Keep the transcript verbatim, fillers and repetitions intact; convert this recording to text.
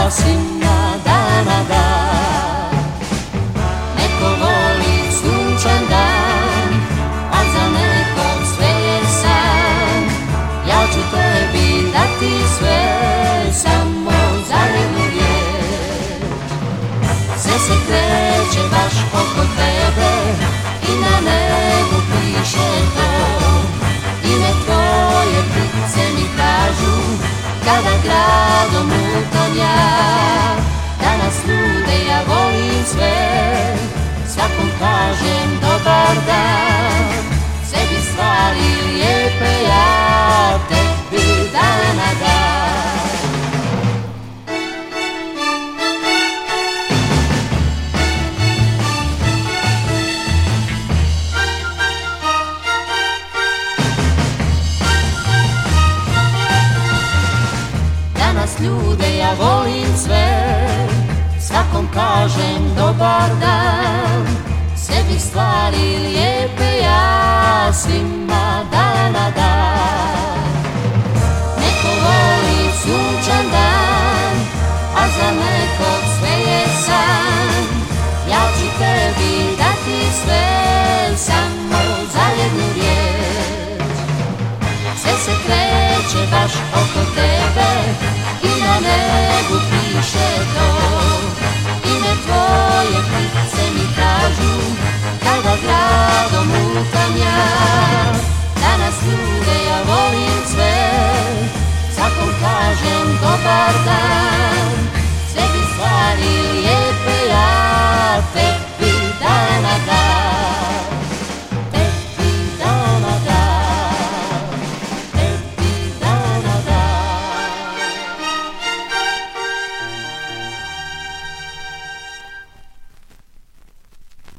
svima dana dan. Neko voli sunčan dan, a za nekog sve je san. Ja ću tebi dati sve, samo za jednu riječ. Sve se kreće baš oko tebe i na nebu piše to. Ime tvoje ptice mi kažu kada gradom lutam ja. Danas ljude ja volim sve, svakom kažem dobar dan. Sebi stvari lijepe ja tebi dan na dan. Danas ljude ja volim sve, svakom kažem dobar dan. Sebi stvari lijepe ja svima dan na dan. Neko voli sunčan dan, a za nekog sve je san. Ja ću tebi dati sve, samo za jednu riječ. Sve se kreće baš oko tebe i na nebu piše to. Ime tvoje ptice mi kažu kada gradom lutam ja. Danas ljude ja volim sve, svakom kažem dobar dan. Sebi stvari lijepe ja tebi